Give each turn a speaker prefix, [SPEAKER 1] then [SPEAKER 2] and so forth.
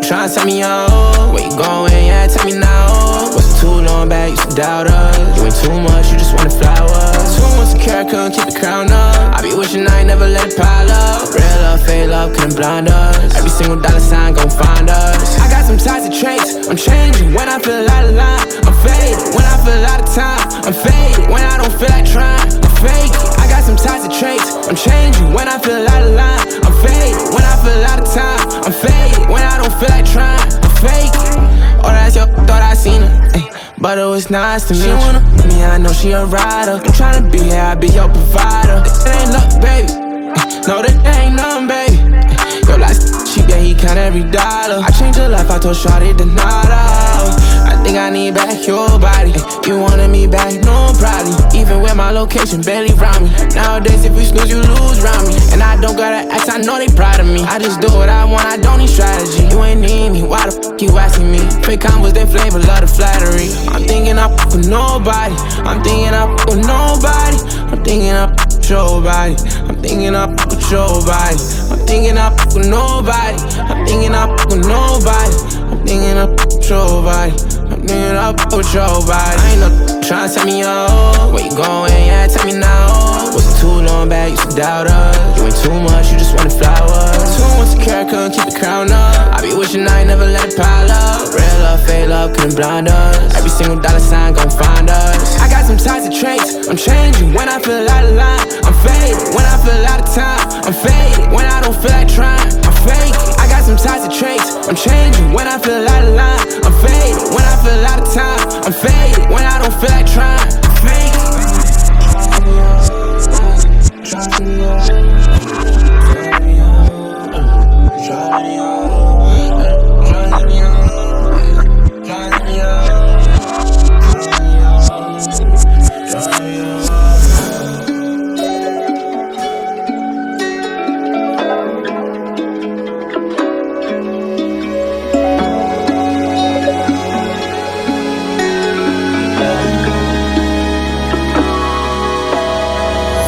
[SPEAKER 1] tryna tell me oh. Where you going, yeah, tell me now. Wasn't too long back, used to doubt us. You ain't too much, you just wanted flowers. Too much secure, couldn't keep the crown up. I be wishing I ain't never let it pile up. Real love, fake love, couldn't blind us. Every single dollar sign gon' find us. I got some toxic traits, I'm changing when I feel out of line. I'm faded when I feel out of time. I'm faded when I don't feel like trying. I'm fake. I got some toxic traits, I'm changing when I feel out of line. I'm faded when I feel out of time. I'm faded when I don't feel like trying. I'm fake. Oh, that's your thought I seen her. Ay, but it was nice to meet you. She wanna me, I know she a rider. I'm tryna be here, I be your provider. It ain't luck, baby. No, that ain't nothing, baby. Yo, last she get, he count every dollar. I changed her life, I told Shawty to nada. I think I need back your body. You wanted me back, no problem. Even with my location barely round me. Nowadays, if you snooze, you lose round me. And I don't gotta ask, I know they proud of me. I just do what I want, I don't need strategy. You ain't need me, why the fuck you asking me? Fake combos, they flavor, love the flattery. I'm thinking I fuck with nobody. I'm thinking I fuck with nobody. I'm thinking I fuck with your body. I'm thinking I fuck with your body. I'm thinking I fuck with nobody. I'm thinking I fuck with nobody. I'm thinking I fuck with your body. I'm thinking I fuck with your body. I ain't no tryna tell me oh. Where you going, yeah, tell me now. Wasn't too long back, used to doubt us. You ain't too much, you just wanted flowers. Too much secure, couldn't keep the crown up. I be wishing I ain't never let it pile up. Real love, fake love, couldn't blind us. Every single dollar sign gon' find us. I got some toxic traits, I'm changing when I feel out of line. I'm faded when I feel out of time. I'm faded when I don't feel like trying. I'm fake. I got some toxic traits, I'm changing when I feel out of line.